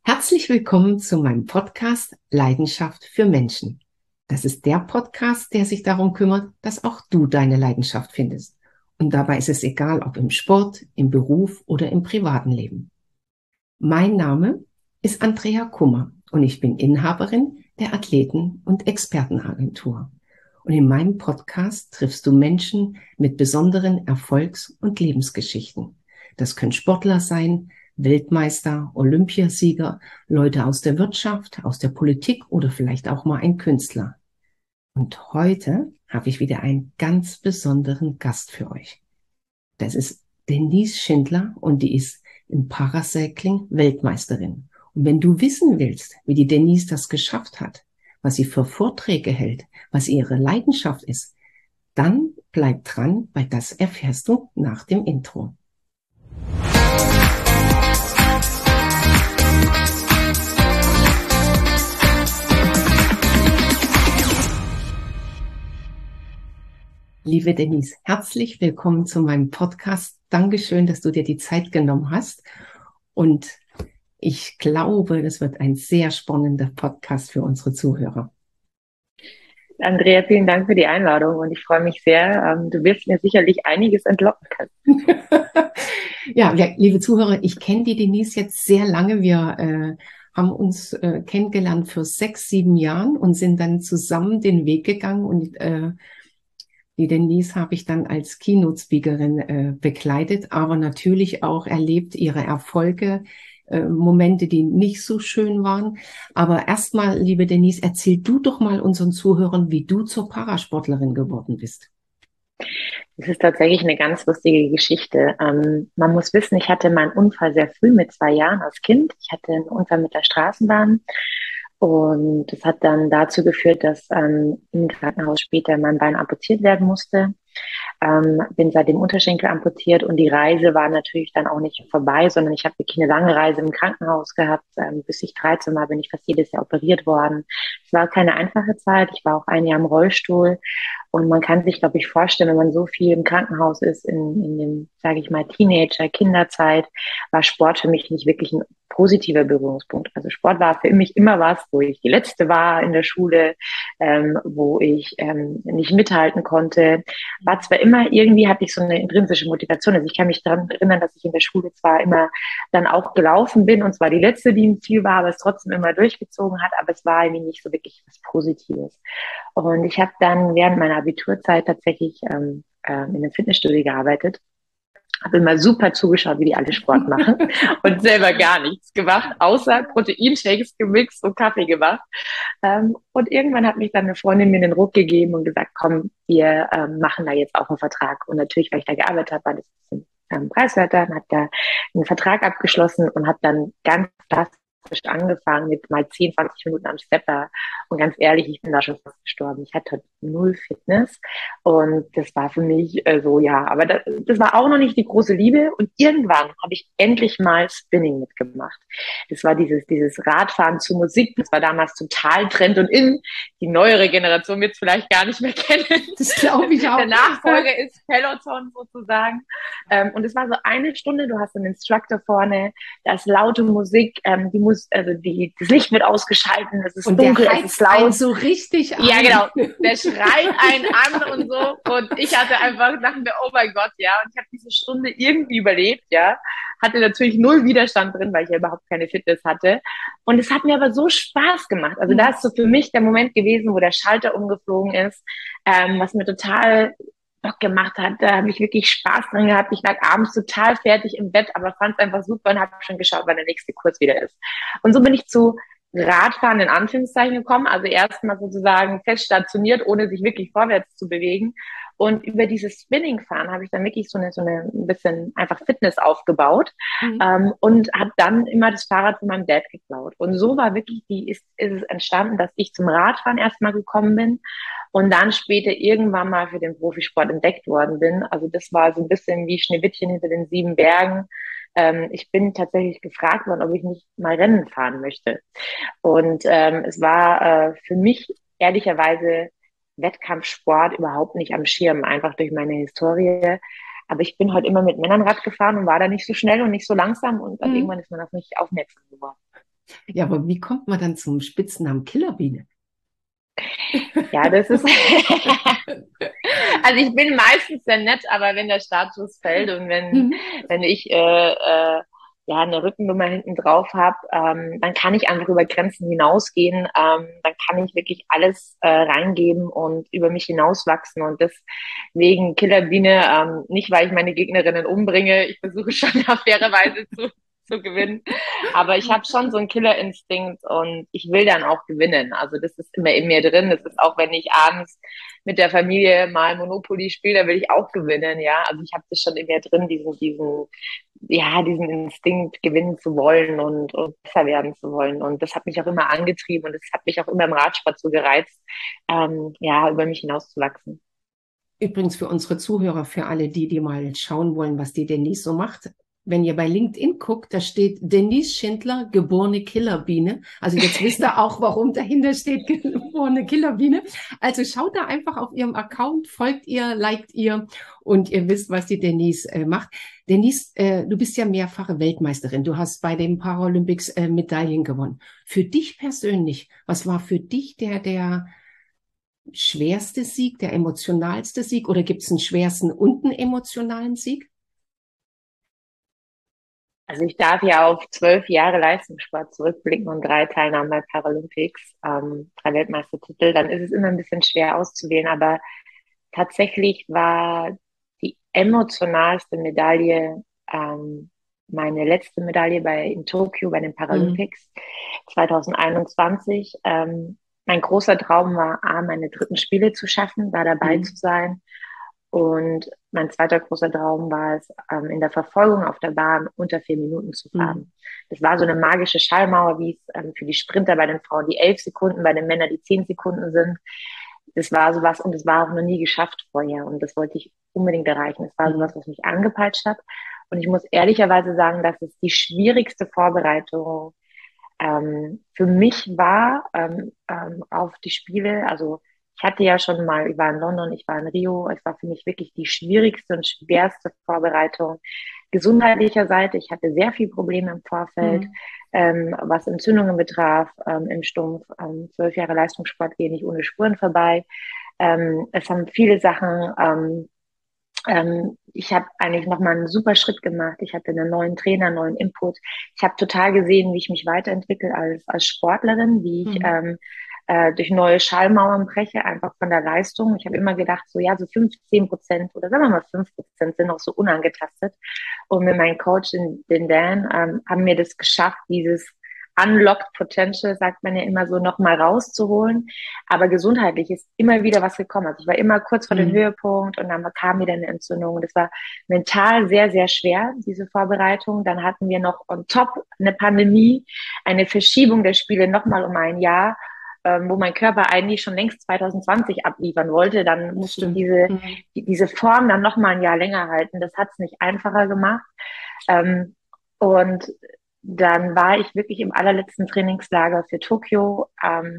Herzlich willkommen zu meinem Podcast Leidenschaft für Menschen. Das ist der Podcast, der sich darum kümmert, dass auch du deine Leidenschaft findest. Und dabei ist es egal, ob im Sport, im Beruf oder im privaten Leben. Mein Name ist Andrea Kummer und ich bin Inhaberin der Athleten- und Expertenagentur. Und in meinem Podcast triffst du Menschen mit besonderen Erfolgs- und Lebensgeschichten. Das können Sportler sein, Weltmeister, Olympiasieger, Leute aus der Wirtschaft, aus der Politik oder vielleicht auch mal ein Künstler. Und heute habe ich wieder einen ganz besonderen Gast für euch. Das ist Denise Schindler und die ist im Paracycling Weltmeisterin. Und wenn du wissen willst, wie die Denise das geschafft hat, was sie für Vorträge hält, was ihre Leidenschaft ist, dann bleib dran, weil das erfährst du nach dem Intro. Liebe Denise, herzlich willkommen zu meinem Podcast. Dankeschön, dass du dir die Zeit genommen hast. Und ich glaube, das wird ein sehr spannender Podcast für unsere Zuhörer. Andrea, vielen Dank für die Einladung und ich freue mich sehr. Du wirst mir sicherlich einiges entlocken können. Ja, liebe Zuhörer, ich kenne die Denise jetzt sehr lange. Wir haben uns kennengelernt für 6, 7 Jahren und sind dann zusammen den Weg gegangen. Und die Denise habe ich dann als Keynote-Speakerin begleitet, aber natürlich auch erlebt ihre Erfolge, Momente, die nicht so schön waren. Aber erstmal, liebe Denise, erzähl du doch mal unseren Zuhörern, wie du zur Parasportlerin geworden bist. Das ist tatsächlich eine ganz lustige Geschichte. Man muss wissen, ich hatte meinen Unfall sehr früh mit 2 Jahren als Kind. Ich hatte einen Unfall mit der Straßenbahn und das hat dann dazu geführt, dass im Krankenhaus später mein Bein amputiert werden musste. Bin seitdem Unterschenkel amputiert und die Reise war natürlich dann auch nicht vorbei, sondern ich habe wirklich eine lange Reise im Krankenhaus gehabt. Bis ich 13 war, bin ich fast jedes Jahr operiert worden. Es war keine einfache Zeit. Ich war auch ein Jahr im Rollstuhl und man kann sich, glaube ich, vorstellen, wenn man so viel im Krankenhaus ist, in dem, sage ich mal, Teenager, Kinderzeit, war Sport für mich nicht wirklich ein positiver Berührungspunkt. Also Sport war für mich immer was, wo ich die Letzte war in der Schule, wo ich nicht mithalten konnte. War zwar immer, irgendwie hatte ich so eine intrinsische Motivation. Also ich kann mich daran erinnern, dass ich in der Schule zwar immer dann auch gelaufen bin und zwar die Letzte, die im Ziel war, aber es trotzdem immer durchgezogen hat, aber es war irgendwie nicht so wirklich was Positives. Und ich habe dann während meiner Abiturzeit tatsächlich in einem Fitnessstudio gearbeitet, habe immer super zugeschaut, wie die alle Sport machen und selber gar nichts gemacht, außer Proteinshakes gemixt und Kaffee gemacht. Und irgendwann hat mich dann eine Freundin mir den Ruck gegeben und gesagt, komm, wir machen da jetzt auch einen Vertrag. Und natürlich, weil ich da gearbeitet habe, war das ein bisschen preiswerter, und habe da einen Vertrag abgeschlossen und habe dann ganz klassisch angefangen mit mal 10, 20 Minuten am Stepper. Und ganz ehrlich, ich bin da schon fast gestorben. Ich hatte null Fitness und das war für mich so, ja, aber das war auch noch nicht die große Liebe. Und irgendwann habe ich endlich mal Spinning mitgemacht. Das war dieses Radfahren zu Musik. Das war damals total Trend und in. Die neuere Generation wird es vielleicht gar nicht mehr kennen. Das glaube ich auch. Der Nachfolger ist Peloton sozusagen. Und es war so eine Stunde, du hast einen Instructor vorne, da ist laute Musik, das Licht wird ausgeschalten, es ist und dunkel, der es ist heizt einen laut. so richtig an. Ja, genau. Der schreit einen an und so. Und ich hatte einfach, dachte mir, oh mein Gott, ja. Und ich habe diese Stunde irgendwie überlebt, ja. Hatte natürlich null Widerstand drin, weil ich ja überhaupt keine Fitness hatte. Und es hat mir aber so Spaß gemacht. Also da ist so für mich der Moment gewesen, wo der Schalter umgeflogen ist, was mir total Bock gemacht hat. Da habe ich wirklich Spaß dran gehabt. Ich lag abends total fertig im Bett, aber fand es einfach super und habe schon geschaut, wann der nächste Kurs wieder ist. Und so bin ich zu Radfahren in Anführungszeichen gekommen, also erstmal sozusagen fest stationiert, ohne sich wirklich vorwärts zu bewegen. Und über dieses Spinning-Fahren habe ich dann wirklich so eine ein bisschen einfach Fitness aufgebaut, und habe dann immer das Fahrrad von meinem Dad geklaut. Und so war wirklich ist es entstanden, dass ich zum Radfahren erstmal gekommen bin und dann später irgendwann mal für den Profisport entdeckt worden bin. Also das war so ein bisschen wie Schneewittchen hinter den 7 Bergen. Ich bin tatsächlich gefragt worden, ob ich nicht mal Rennen fahren möchte. Und es war für mich ehrlicherweise Wettkampfsport überhaupt nicht am Schirm, einfach durch meine Historie. Aber ich bin halt immer mit Männern Rad gefahren und war da nicht so schnell und nicht so langsam und dann irgendwann ist man auf mich aufmerksam geworden. Ja, aber wie kommt man dann zum Spitznamen Killerbiene? Ja, das ist, also ich bin meistens sehr nett, aber wenn der Status fällt und Mhm. wenn ich ja eine Rückennummer hinten drauf habe, dann kann ich einfach über Grenzen hinausgehen. Dann kann ich wirklich alles reingeben und über mich hinauswachsen. Und deswegen Killerbiene, nicht weil ich meine Gegnerinnen umbringe, ich versuche schon auf faire Weise zu gewinnen. Aber ich habe schon so einen Killerinstinkt und ich will dann auch gewinnen. Also das ist immer in mir drin. Das ist auch, wenn ich abends mit der Familie mal Monopoly spiele, da will ich auch gewinnen, ja. Also ich habe das schon in mir drin, diesen Instinkt gewinnen zu wollen und besser werden zu wollen. Und das hat mich auch immer angetrieben und das hat mich auch immer im Radsport so gereizt, ja, über mich hinauszuwachsen. Übrigens für unsere Zuhörer, für alle die, die mal schauen wollen, was die Denise so macht. Wenn ihr bei LinkedIn guckt, da steht Denise Schindler, geborene Killerbiene. Also jetzt wisst ihr auch, warum dahinter steht, geborene Killerbiene. Also schaut da einfach auf ihrem Account, folgt ihr, liked ihr und ihr wisst, was die Denise macht. Denise, du bist ja mehrfache Weltmeisterin. Du hast bei den Paralympics Medaillen gewonnen. Für dich persönlich, was war für dich der schwerste Sieg, der emotionalste Sieg oder gibt es einen schwersten und einen emotionalen Sieg? Also ich darf ja auf 12 Jahre Leistungssport zurückblicken und 3 Teilnahmen bei Paralympics, 3 Weltmeistertitel. Dann ist es immer ein bisschen schwer auszuwählen, aber tatsächlich war die emotionalste Medaille meine letzte Medaille in Tokio bei den Mhm. Paralympics 2021. Mein großer Traum war, meine dritten Spiele zu schaffen, da dabei zu Mhm. sein. Und mein zweiter großer Traum war es, in der Verfolgung auf der Bahn unter 4 Minuten zu Mhm. fahren. Das war so eine magische Schallmauer, wie es für die Sprinter bei den Frauen die 11 Sekunden, bei den Männern die 10 Sekunden sind. Das war sowas und das war auch noch nie geschafft vorher und das wollte ich unbedingt erreichen. Das war sowas, Mhm. was mich angepeitscht hat. Und ich muss ehrlicherweise sagen, dass es die schwierigste Vorbereitung für mich war auf die Spiele. Also ich hatte ja schon mal, ich war in London, ich war in Rio. Es war für mich wirklich die schwierigste und schwerste Vorbereitung gesundheitlicher Seite. Ich hatte sehr viel Probleme im Vorfeld, Mhm. was Entzündungen betraf, im Stumpf. 12 Jahre Leistungssport gehe nicht ohne Spuren vorbei. Es haben viele Sachen ich habe eigentlich nochmal einen super Schritt gemacht. Ich hatte einen neuen Trainer, einen neuen Input. Ich habe total gesehen, wie ich mich weiterentwickle als Sportlerin, wie ich Mhm. durch neue Schallmauern breche, einfach von der Leistung. Ich habe immer gedacht, so ja, so 15% oder sagen wir mal 5% sind noch so unangetastet. Und mit meinem Coach, den Dan, haben mir das geschafft, dieses Unlocked Potential, sagt man ja immer so, nochmal rauszuholen. Aber gesundheitlich ist immer wieder was gekommen. Also ich war immer kurz vor dem Mhm. Höhepunkt und dann kam wieder eine Entzündung. Das war mental sehr, sehr schwer, diese Vorbereitung. Dann hatten wir noch on top eine Pandemie, eine Verschiebung der Spiele nochmal um ein Jahr, wo mein Körper eigentlich schon längst 2020 abliefern wollte. Dann musste ich Stimmt. Mhm. diese Form dann nochmal ein Jahr länger halten. Das hat es nicht einfacher gemacht. Ähm, und dann war ich wirklich im allerletzten Trainingslager für Tokio.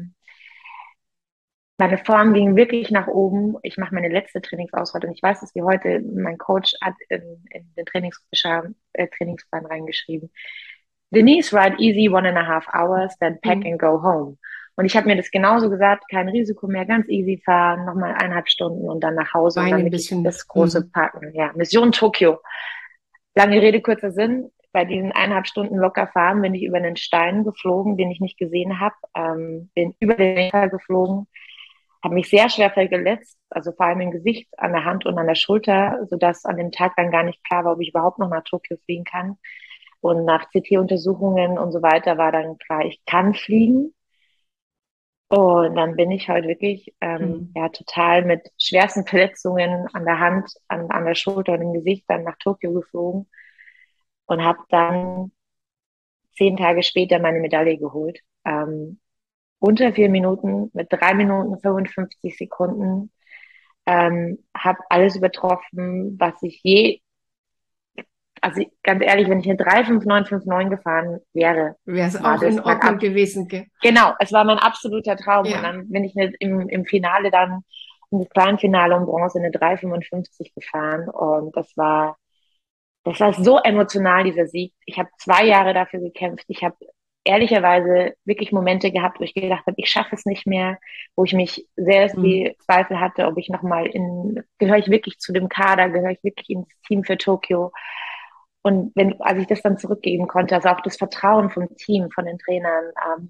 Meine Form ging wirklich nach oben. Ich mache meine letzte Trainingsauswahl und ich weiß es wie heute. Mein Coach hat in den Trainingsplan reingeschrieben. Denise, ride easy 1,5 hours, then pack Mhm. and go home. Und ich habe mir das genauso gesagt, kein Risiko mehr, ganz easy fahren, nochmal 1,5 Stunden und dann nach Hause und Beine dann ein wirklich bisschen. das große Mhm. Packen. Ja, Mission Tokio. Lange Rede, kurzer Sinn. Bei diesen 1,5 Stunden locker fahren bin ich über einen Stein geflogen, den ich nicht gesehen habe, bin über den Lenker geflogen, habe mich sehr schwer verletzt, also vor allem im Gesicht, an der Hand und an der Schulter, sodass an dem Tag dann gar nicht klar war, ob ich überhaupt noch nach Tokio fliegen kann. Und nach CT-Untersuchungen und so weiter war dann klar, ich kann fliegen. Und dann bin ich halt wirklich Mhm. ja total mit schwersten Verletzungen an der Hand, an der Schulter und im Gesicht dann nach Tokio geflogen und habe dann 10 Tage später meine Medaille geholt. Unter 4 Minuten mit 3 Minuten 55 Sekunden. Habe alles übertroffen, was ich also ganz ehrlich, wenn ich eine 3,59,59 gefahren wäre, Wäre es war auch in das Ordnung gewesen, gell? genau, es war mein absoluter Traum. Und Ja. dann bin ich nicht im Finale dann, im kleinen Finale um Bronze eine 3,55 gefahren. Und das war so emotional, dieser Sieg. Ich habe 2 Jahre dafür gekämpft. Ich habe ehrlicherweise wirklich Momente gehabt, wo ich gedacht habe, ich schaffe es nicht mehr, wo ich mich sehr Mhm. die Zweifel hatte, ob ich nochmal gehöre ich wirklich zu dem Kader, gehöre ich wirklich ins Team für Tokio. Und als ich das dann zurückgeben konnte, also auch das Vertrauen vom Team, von den Trainern,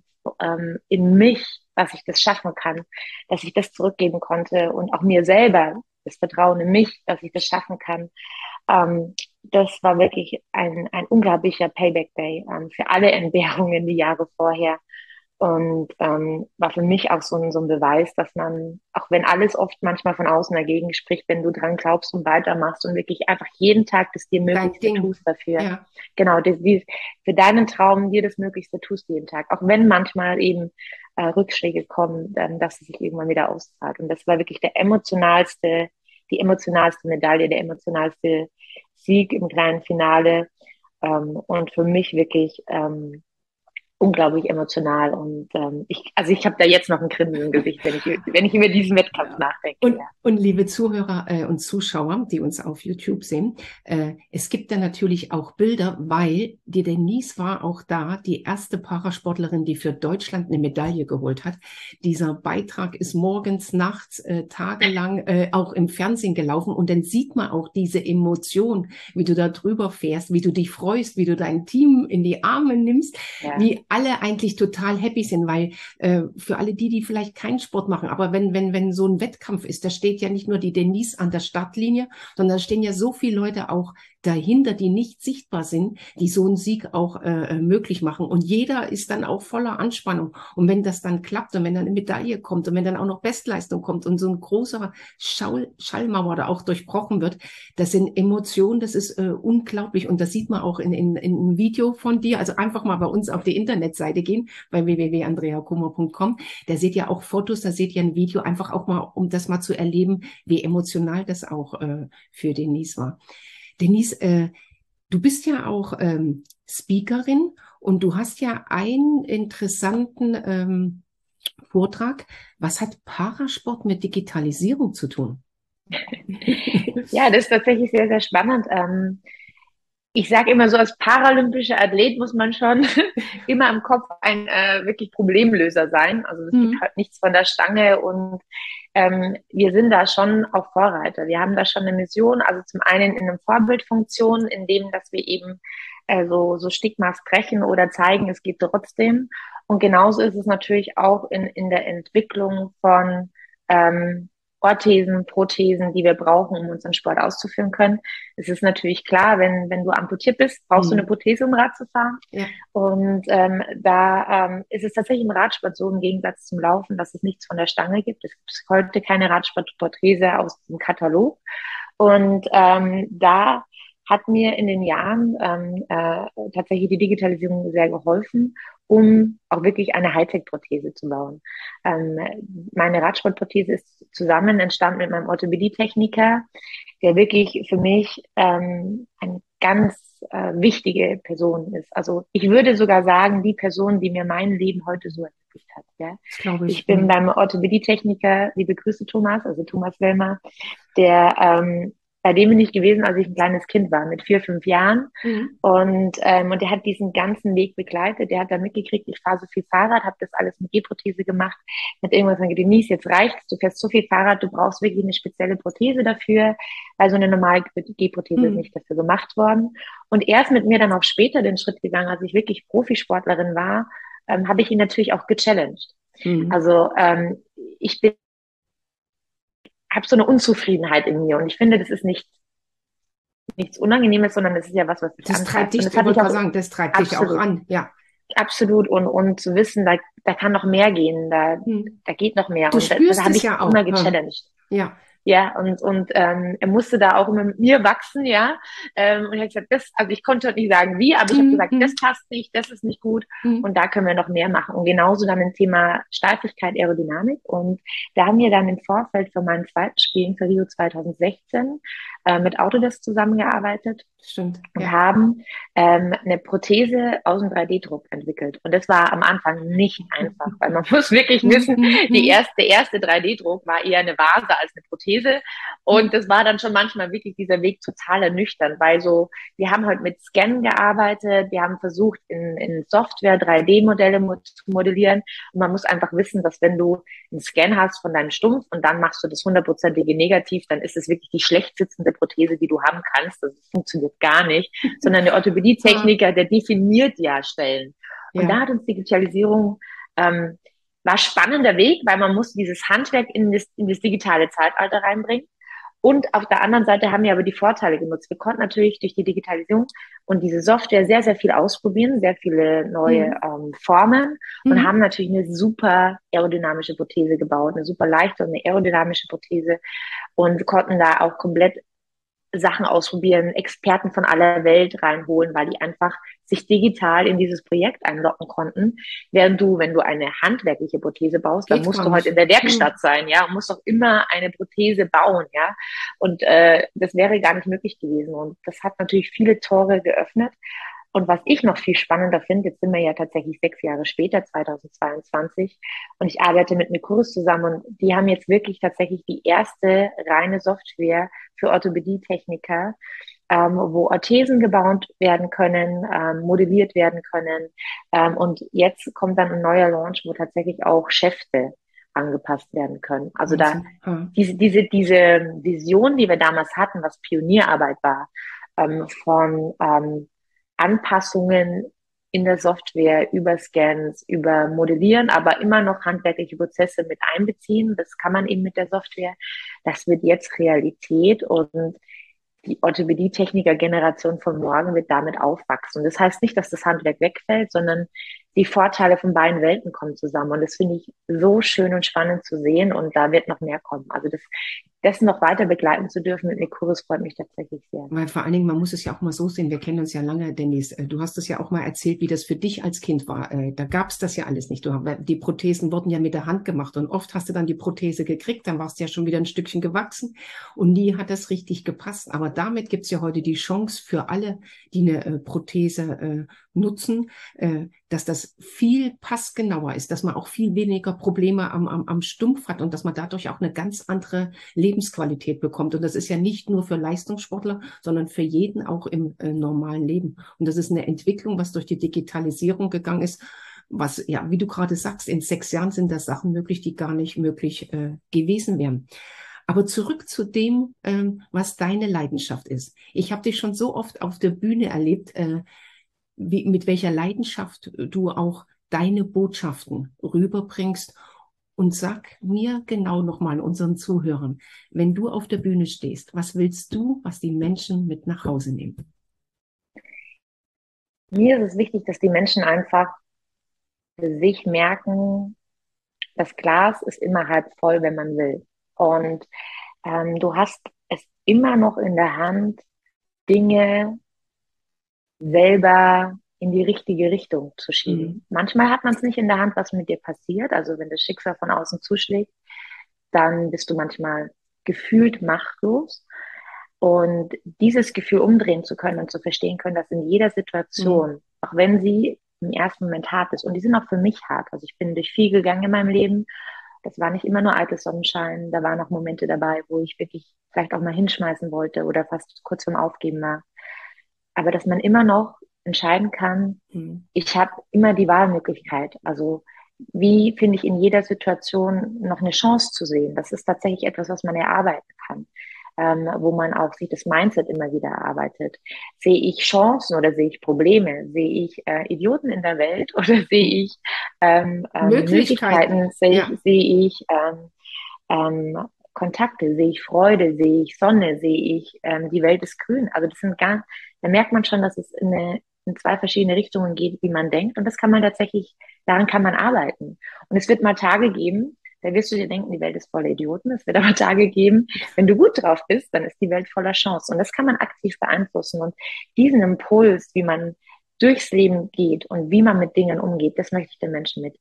in mich, dass ich das schaffen kann, dass ich das zurückgeben konnte und auch mir selber das Vertrauen in mich, dass ich das schaffen kann, das war wirklich ein unglaublicher Payback Day für alle Entbehrungen die Jahre vorher. Und war für mich auch so ein Beweis, dass man, auch wenn alles oft manchmal von außen dagegen spricht, wenn du dran glaubst und weitermachst und wirklich einfach jeden Tag das dir Dein Möglichste Ding. tust dafür. Ja. Genau, für deinen Traum dir das Möglichste tust jeden Tag. Auch wenn manchmal eben Rückschläge kommen, dann, dass es sich irgendwann wieder auszahlt. Und das war wirklich die emotionalste Medaille, der emotionalste Sieg im kleinen Finale. Und für mich wirklich unglaublich emotional. Und also ich habe da jetzt noch ein Grinsen im Gesicht, wenn ich über diesen Wettkampf Ja. nachdenke. Ja. Und liebe Zuhörer und Zuschauer, die uns auf YouTube sehen, es gibt da natürlich auch Bilder, weil die Denise war auch da, die erste Parasportlerin, die für Deutschland eine Medaille geholt hat. Dieser Beitrag ist morgens, nachts, tagelang auch im Fernsehen gelaufen und dann sieht man auch diese Emotion, wie du da drüber fährst, wie du dich freust, wie du dein Team in die Arme nimmst, Ja. wie alle eigentlich total happy sind, weil für alle die vielleicht keinen Sport machen, aber wenn so ein Wettkampf ist, da steht ja nicht nur die Denise an der Startlinie, sondern da stehen ja so viele Leute auch dahinter, die nicht sichtbar sind, die so einen Sieg auch möglich machen. Und jeder ist dann auch voller Anspannung. Und wenn das dann klappt und wenn dann eine Medaille kommt und wenn dann auch noch Bestleistung kommt und so ein großer Schallmauer da auch durchbrochen wird, das sind Emotionen, das ist unglaublich. Und das sieht man auch in einem Video von dir. Also einfach mal bei uns auf die Internetseite gehen, bei www.andreakummer.com. Da seht ihr auch Fotos, da seht ihr ein Video, einfach auch mal, um das mal zu erleben, wie emotional das auch für Denise war. Denise, du bist ja auch Speakerin und du hast ja einen interessanten Vortrag. Was hat Parasport mit Digitalisierung zu tun? Ja, das ist tatsächlich sehr, sehr spannend. Ich sage immer so, als paralympischer Athlet muss man schon immer im Kopf ein wirklich Problemlöser sein. Also es gibt Mhm. halt nichts von der Stange und wir sind da schon auch Vorreiter. Wir haben da schon eine Mission, also zum einen in einer Vorbildfunktion, in dem, dass wir eben so Stigmas brechen oder zeigen, es geht trotzdem. Und genauso ist es natürlich auch in der Entwicklung von Orthesen, Prothesen, die wir brauchen, um unseren Sport auszuführen können. Es ist natürlich klar, wenn du amputiert bist, brauchst du eine Mhm. Prothese, um Rad zu fahren. Ja. Und da ist es tatsächlich im Radsport so, im Gegensatz zum Laufen, dass es nichts von der Stange gibt. Es gibt heute keine Radsportprothese aus dem Katalog. Und da hat mir in den Jahren tatsächlich die Digitalisierung sehr geholfen, um auch wirklich eine Hightech-Prothese zu bauen. Ähm, Meine Radsportprothese ist zusammen entstanden mit meinem Orthopädie-Techniker, der wirklich für mich eine ganz wichtige Person ist. Also ich würde sogar sagen, die Person, die mir mein Leben heute so ermöglicht hat. Ja. Das glaube Ich ich. bin Mhm. beim Orthopädie-Techniker, liebe Grüße Thomas, also Thomas Wellmer, der bei dem bin ich gewesen, als ich ein kleines Kind war, mit 4, 5 Jahren. Mhm. Und der hat diesen ganzen Weg begleitet. Der hat dann mitgekriegt, ich fahre so viel Fahrrad, habe das alles mit Gehprothese gemacht, mit irgendwas gesagt, Denise, jetzt reicht's, du fährst so viel Fahrrad, du brauchst wirklich eine spezielle Prothese dafür, weil so eine normale Gehprothese ist Mhm. nicht dafür gemacht worden. Und er ist mit mir dann auch später den Schritt gegangen, als ich wirklich Profisportlerin war, habe ich ihn natürlich auch gechallenged. Mhm. Also ich bin habe so eine Unzufriedenheit in mir und ich finde, das ist nichts Unangenehmes, sondern das ist ja was sich Das treibt antreibt. Und dich, das ich hatte wollte ich auch gerade sagen, das treibt dich auch absolut, an. Ja. absolut. Und zu wissen, da kann noch mehr gehen, Mhm. da geht noch mehr. Du Und das spürst habe es ich ja immer auch. gechallenged. Ja. Ja, und er musste da auch immer mit mir wachsen, ja. Und er hat gesagt, also ich konnte nicht sagen wie, aber ich habe gesagt, das Mhm. passt nicht, das ist nicht gut Mhm. und da können wir noch mehr machen. Und genauso dann im Thema Steifigkeit, Aerodynamik. Und da haben wir dann im Vorfeld für meinen zweiten Spielen für Rio 2016 mit Autodesk zusammengearbeitet Stimmt. und Ja. haben eine Prothese aus dem 3D-Druck entwickelt. Und das war am Anfang nicht einfach, weil man muss wirklich wissen, Mhm. der erste 3D-Druck war eher eine Vase als eine Prothese. Prothese. Und das war dann schon manchmal wirklich dieser Weg total ernüchternd, weil so, wir haben halt mit Scannen gearbeitet, wir haben versucht, in Software 3D-Modelle zu modellieren. Und man muss einfach wissen, dass wenn du einen Scan hast von deinem Stumpf und dann machst du das 100%ige Negativ, dann ist es wirklich die schlecht sitzende Prothese, die du haben kannst. Das funktioniert gar nicht, sondern der Orthopädietechniker, der definiert ja Stellen. Und da hat uns Digitalisierung, war spannender Weg, weil man muss dieses Handwerk in das digitale Zeitalter reinbringen. Und auf der anderen Seite haben wir aber die Vorteile genutzt. Wir konnten natürlich durch die Digitalisierung und diese Software sehr, sehr viel ausprobieren, sehr viele neue Formen und haben natürlich eine super aerodynamische Prothese gebaut, eine super leichte und eine aerodynamische Prothese und konnten da auch komplett Sachen ausprobieren, Experten von aller Welt reinholen, weil die einfach sich digital in dieses Projekt einloggen konnten. Während du, wenn du eine handwerkliche Prothese baust, dann musst du heute in der Werkstatt sein, ja, und musst doch immer eine Prothese bauen, ja. Und das wäre gar nicht möglich gewesen. Und das hat natürlich viele Tore geöffnet. Und was ich noch viel spannender finde, jetzt sind wir ja tatsächlich 6 Jahre später, 2022, und ich arbeite mit Mercurus zusammen und die haben jetzt wirklich tatsächlich die erste reine Software für Orthopädietechniker, wo Orthesen gebaut werden können, modelliert werden können. Und jetzt kommt dann ein neuer Launch, wo tatsächlich auch Schäfte angepasst werden können. Also da diese Vision, die wir damals hatten, was Pionierarbeit war, von Anpassungen in der Software, über Scans, über Modellieren, aber immer noch handwerkliche Prozesse mit einbeziehen. Das kann man eben mit der Software. Das wird jetzt Realität und die Orthopädie-Techniker-Generation von morgen wird damit aufwachsen. Das heißt nicht, dass das Handwerk wegfällt, sondern die Vorteile von beiden Welten kommen zusammen. Und das finde ich so schön und spannend zu sehen. Und da wird noch mehr kommen. Also das noch weiter begleiten zu dürfen mit Mercurus freut mich tatsächlich sehr. Weil vor allen Dingen, man muss es ja auch mal so sehen, wir kennen uns ja lange, Dennis. Du hast es ja auch mal erzählt, wie das für dich als Kind war. Da gab es das ja alles nicht. Die Prothesen wurden ja mit der Hand gemacht und oft hast du dann die Prothese gekriegt, dann warst du ja schon wieder ein Stückchen gewachsen und nie hat das richtig gepasst. Aber damit gibt es ja heute die Chance für alle, die eine Prothese nutzen, dass das viel passgenauer ist, dass man auch viel weniger Probleme am Stumpf hat und dass man dadurch auch eine ganz andere Lebensqualität bekommt. Und das ist ja nicht nur für Leistungssportler, sondern für jeden auch im normalen Leben. Und das ist eine Entwicklung, was durch die Digitalisierung gegangen ist, was, ja, wie du gerade sagst, in 6 Jahren sind da Sachen möglich, die gar nicht möglich gewesen wären. Aber zurück zu dem, was deine Leidenschaft ist. Ich habe dich schon so oft auf der Bühne erlebt, mit welcher Leidenschaft du auch deine Botschaften rüberbringst. Und sag mir genau nochmal unseren Zuhörern, wenn du auf der Bühne stehst, was willst du, was die Menschen mit nach Hause nehmen? Mir ist es wichtig, dass die Menschen einfach für sich merken, das Glas ist immer halb voll, wenn man will. Und du hast es immer noch in der Hand, Dinge selber in die richtige Richtung zu schieben. Manchmal hat man es nicht in der Hand, was mit dir passiert. Also wenn das Schicksal von außen zuschlägt, dann bist du manchmal gefühlt machtlos. Und dieses Gefühl umdrehen zu können und zu verstehen können, dass in jeder Situation, auch wenn sie im ersten Moment hart ist, und die sind auch für mich hart. Also ich bin durch viel gegangen in meinem Leben. Das war nicht immer nur altes Sonnenschein. Da waren auch Momente dabei, wo ich wirklich vielleicht auch mal hinschmeißen wollte oder fast kurz vorm Aufgeben war. Aber dass man immer noch entscheiden kann, ich habe immer die Wahlmöglichkeit. Also wie finde ich in jeder Situation noch eine Chance zu sehen? Das ist tatsächlich etwas, was man erarbeiten kann, wo man auch sich das Mindset immer wieder erarbeitet. Sehe ich Chancen oder sehe ich Probleme? Sehe ich Idioten in der Welt oder sehe ich Möglichkeiten? Sehe ich Kontakte, sehe ich Freude, sehe ich Sonne, sehe ich die Welt ist grün. Also das sind da merkt man schon, dass es in 2 verschiedene Richtungen geht, wie man denkt. Und das kann man tatsächlich, daran kann man arbeiten. Und es wird mal Tage geben, da wirst du dir denken, die Welt ist voller Idioten. Es wird aber Tage geben, wenn du gut drauf bist, dann ist die Welt voller Chance. Und das kann man aktiv beeinflussen. Und diesen Impuls, wie man durchs Leben geht und wie man mit Dingen umgeht, das möchte ich den Menschen mitgeben.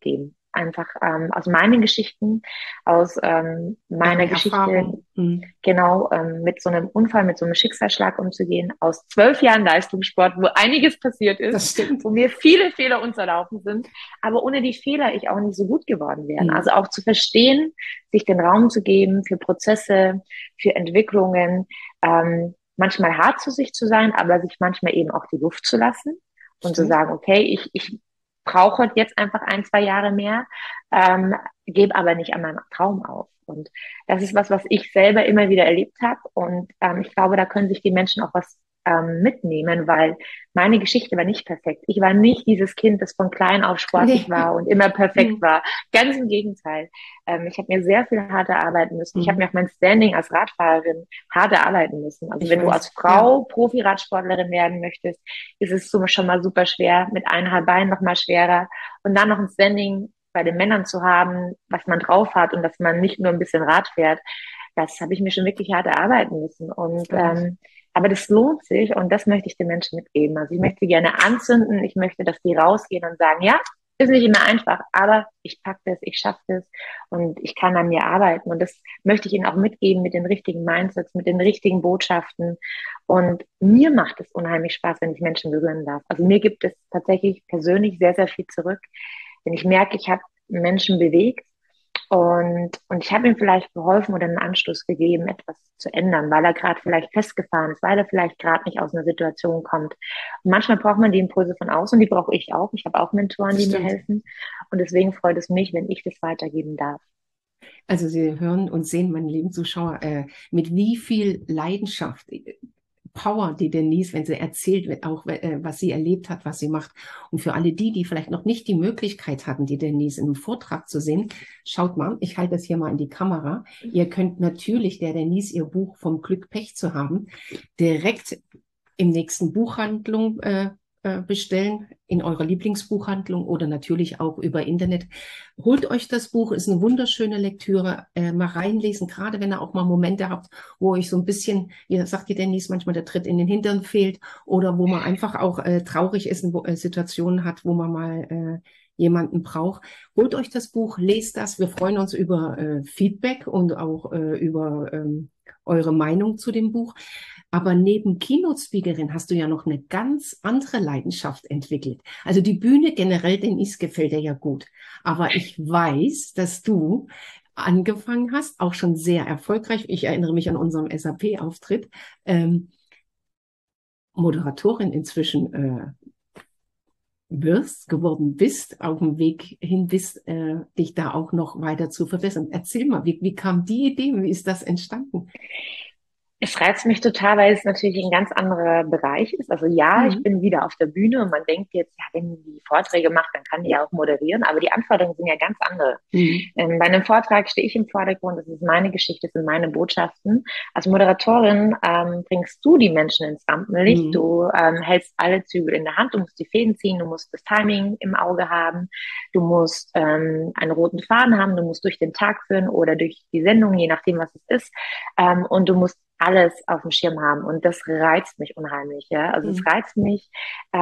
einfach aus meinen Geschichten, aus meiner Deine Geschichte, Erfahrung. Mhm. genau, mit so einem Unfall, mit so einem Schicksalsschlag umzugehen, aus 12 Jahren Leistungssport, wo einiges passiert ist, Das stimmt. wo mir viele Fehler unterlaufen sind, aber ohne die Fehler ich auch nicht so gut geworden wäre. Mhm. Also auch zu verstehen, sich den Raum zu geben für Prozesse, für Entwicklungen, manchmal hart zu sich zu sein, aber sich manchmal eben auch die Luft zu lassen und zu Stimmt. sagen, okay, ich brauche jetzt einfach 1, 2 Jahre mehr, gebe aber nicht an meinem Traum auf. Und das ist was ich selber immer wieder erlebt habe. Und ich glaube, da können sich die Menschen auch was mitnehmen, weil meine Geschichte war nicht perfekt. Ich war nicht dieses Kind, das von klein auf sportlich Nee. war und immer perfekt Mhm. war. Ganz im Gegenteil. Ich habe mir sehr viel hart erarbeiten müssen. Ich habe mir Mhm. auch mein Standing als Radfahrerin hart erarbeiten müssen. Also Ich wenn du weiß. als Ja. Frau Profi-Radsportlerin werden möchtest, ist es so schon mal super schwer, mit 1,5 Beinen noch mal schwerer und dann noch ein Standing bei den Männern zu haben, was man drauf hat und dass man nicht nur ein bisschen Rad fährt, das habe ich mir schon wirklich hart erarbeiten müssen. Und Glaube ich. aber das lohnt sich und das möchte ich den Menschen mitgeben. Also ich möchte sie gerne anzünden, ich möchte, dass die rausgehen und sagen, ja, ist nicht immer einfach, aber ich packe das, ich schaffe das und ich kann an mir arbeiten. Und das möchte ich ihnen auch mitgeben mit den richtigen Mindsets, mit den richtigen Botschaften. Und mir macht es unheimlich Spaß, wenn ich Menschen berühren darf. Also mir gibt es tatsächlich persönlich sehr, sehr viel zurück. Wenn ich merke, ich habe Menschen bewegt und ich habe ihm vielleicht geholfen oder einen Anstoß gegeben, etwas zu ändern, weil er gerade vielleicht festgefahren ist, weil er vielleicht gerade nicht aus einer Situation kommt. Und manchmal braucht man die Impulse von außen, die brauche ich auch. Ich habe auch Mentoren, Das die mir stimmt. helfen. Und deswegen freut es mich, wenn ich das weitergeben darf. Also Sie hören und sehen, meine lieben Zuschauer, mit wie viel Leidenschaft, Power, die Denise, wenn sie erzählt, auch was sie erlebt hat, was sie macht. Und für alle die, die vielleicht noch nicht die Möglichkeit hatten, die Denise in einem Vortrag zu sehen, schaut mal, ich halte das hier mal in die Kamera. Ihr könnt natürlich der Denise ihr Buch vom Glück Pech zu haben direkt im nächsten Buchhandlung bestellen, in eurer Lieblingsbuchhandlung oder natürlich auch über Internet. Holt euch das Buch, ist eine wunderschöne Lektüre, mal reinlesen, gerade wenn ihr auch mal Momente habt, wo euch so ein bisschen, wie sagt die Denise, manchmal der Tritt in den Hintern fehlt oder wo man einfach auch traurig ist und Situationen hat, wo man mal jemanden braucht. Holt euch das Buch, lest das. Wir freuen uns über Feedback und auch über eure Meinung zu dem Buch. Aber neben Keynote-Speakerin hast du ja noch eine ganz andere Leidenschaft entwickelt. Also die Bühne generell, Denise, gefällt dir ja gut. Aber ich weiß, dass du angefangen hast, auch schon sehr erfolgreich. Ich erinnere mich an unseren SAP-Auftritt. Moderatorin inzwischen geworden bist, auf dem Weg hin bist, dich da auch noch weiter zu verbessern. Erzähl mal, wie kam die Idee? Wie ist das entstanden? Es reizt mich total, weil es natürlich ein ganz anderer Bereich ist. Also ja, ich Mhm. bin wieder auf der Bühne und man denkt jetzt, ja, wenn die Vorträge macht, dann kann die ja auch moderieren, aber die Anforderungen sind ja ganz andere. Mhm. Bei einem Vortrag stehe ich im Vordergrund, das ist meine Geschichte, das sind meine Botschaften. Als Moderatorin bringst du die Menschen ins Rampenlicht, Mhm. du hältst alle Zügel in der Hand, du musst die Fäden ziehen, du musst das Timing im Auge haben, du musst einen roten Faden haben, du musst durch den Tag führen oder durch die Sendung, je nachdem, was es ist, und du musst alles auf dem Schirm haben und das reizt mich unheimlich, ja. Also es Mhm. reizt mich,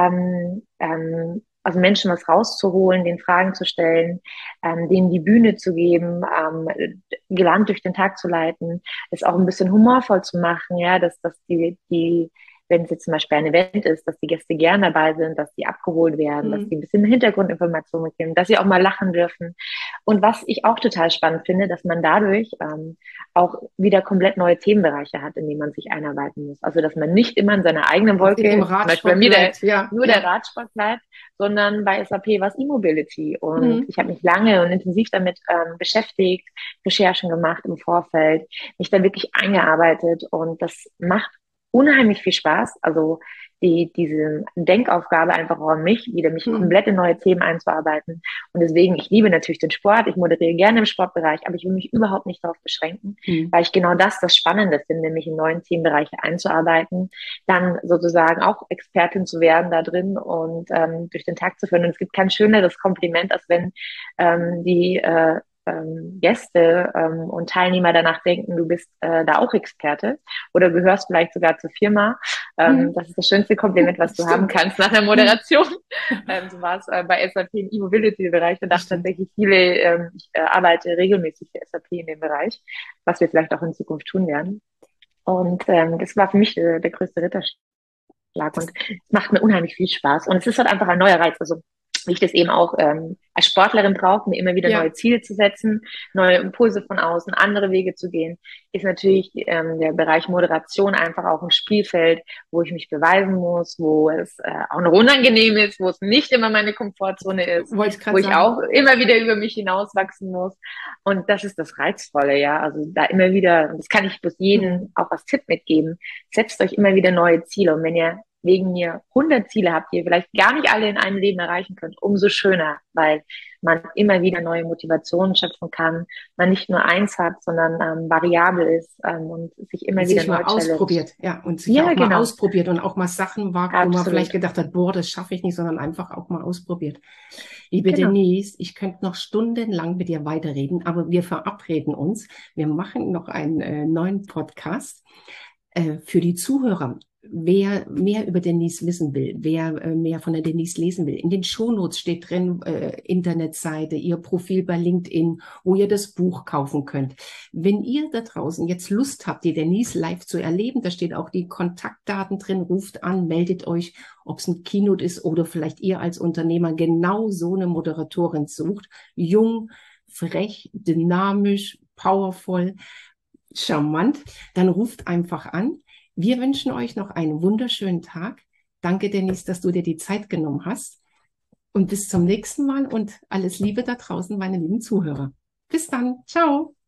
aus Menschen was rauszuholen, den Fragen zu stellen, denen die Bühne zu geben, gelangt durch den Tag zu leiten, es auch ein bisschen humorvoll zu machen, ja, dass die wenn es jetzt zum Beispiel ein Event ist, dass die Gäste gern dabei sind, dass die abgeholt werden, dass die Mhm. ein bisschen Hintergrundinformationen bekommen, dass sie auch mal lachen dürfen. Und was ich auch total spannend finde, dass man dadurch auch wieder komplett neue Themenbereiche hat, in die man sich einarbeiten muss. Also dass man nicht immer in seiner eigenen Im Wolke, zum Beispiel bei Radsport mir bleibt, ja, nur der ja. Radsport bleibt, sondern bei SAP war es E-Mobility. Und Mhm. ich habe mich lange und intensiv damit beschäftigt, Recherchen gemacht im Vorfeld, mich da wirklich eingearbeitet und das macht unheimlich viel Spaß. Also diese Denkaufgabe einfach auch an mich, wieder mich Mhm. komplett in neue Themen einzuarbeiten. Und deswegen, ich liebe natürlich den Sport, ich moderiere gerne im Sportbereich, aber ich will mich überhaupt nicht darauf beschränken, Mhm. weil ich genau das Spannende finde, mich in neuen Themenbereiche einzuarbeiten, dann sozusagen auch Expertin zu werden da drin und durch den Tag zu führen. Und es gibt kein schöneres Kompliment, als wenn die Gäste und Teilnehmer danach denken, du bist da auch Experte oder gehörst vielleicht sogar zur Firma. Mhm. Das ist das schönste Kompliment, was du haben Stimmt. kannst nach der Mhm. Moderation. Du warst bei SAP im E-Mobility-Bereich. Da Das dachten stimmt. tatsächlich viele, ich arbeite regelmäßig für SAP in dem Bereich, was wir vielleicht auch in Zukunft tun werden. Und das war für mich der größte Ritterschlag. Und Das, es macht mir unheimlich viel Spaß. Und es ist halt einfach ein neuer Reiz. Also wie ich das eben auch als Sportlerin brauche, mir immer wieder neue ja, Ziele zu setzen, neue Impulse von außen, andere Wege zu gehen, ist natürlich der Bereich Moderation einfach auch ein Spielfeld, wo ich mich beweisen muss, wo es auch noch unangenehm ist, wo es nicht immer meine Komfortzone ist, wollte ich wo gerade ich sagen. auch immer wieder über mich hinauswachsen muss. Und das ist das Reizvolle, ja. Also da immer wieder, das kann ich bloß jedem Mhm. auch als Tipp mitgeben, setzt euch immer wieder neue Ziele. Und wenn ihr wegen mir 100 Ziele habt, die ihr vielleicht gar nicht alle in einem Leben erreichen könnt, umso schöner, weil man immer wieder neue Motivationen schöpfen kann, man nicht nur eins hat, sondern variabel ist und sich Und immer wieder sich neu mal challenged. ausprobiert, ja, und sich Ja, auch mal genau, ausprobiert und auch mal Sachen wagt, wo man vielleicht absolut, gedacht hat, boah, das schaffe ich nicht, sondern einfach auch mal ausprobiert. Liebe genau. Denise, ich könnte noch stundenlang mit dir weiterreden, aber wir verabreden uns. Wir machen noch einen neuen Podcast für die Zuhörer. Wer mehr über Denise wissen will, wer mehr von der Denise lesen will, in den Shownotes steht drin, Internetseite, ihr Profil bei LinkedIn, wo ihr das Buch kaufen könnt. Wenn ihr da draußen jetzt Lust habt, die Denise live zu erleben, da steht auch die Kontaktdaten drin, ruft an, meldet euch, ob es ein Keynote ist oder vielleicht ihr als Unternehmer genau so eine Moderatorin sucht. Jung, frech, dynamisch, powerful, charmant, dann ruft einfach an. Wir wünschen euch noch einen wunderschönen Tag. Danke, Denise, dass du dir die Zeit genommen hast. Und bis zum nächsten Mal und alles Liebe da draußen, meine lieben Zuhörer. Bis dann. Ciao.